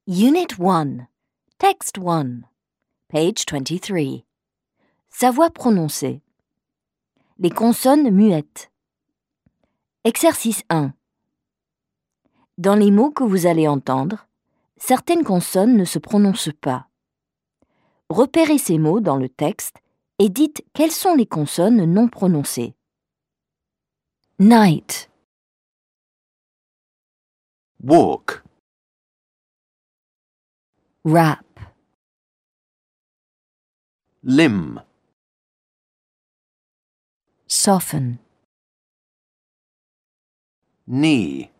Unit 1, Text 1, page 23. Sa voix prononcée. Les consonnes muettes. Exercice 1. Dans les mots que vous allez entendre, certaines consonnes ne se prononcent pas. Repérez ces mots dans le texte et dites quelles sont les consonnes non prononcées. Night, walk, wrap, limb, soften, knee,